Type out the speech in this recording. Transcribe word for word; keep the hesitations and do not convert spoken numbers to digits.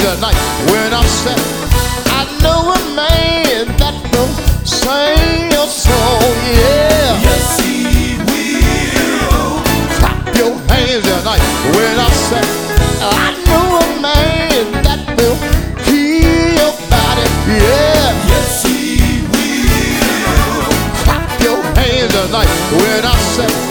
tonight when I said I know a man that will sing your song, yeah. Yes, he will. Clap your hands tonight when I said I know a man that will heal your body, yeah. Yes, he will. Clap your hands tonight when I said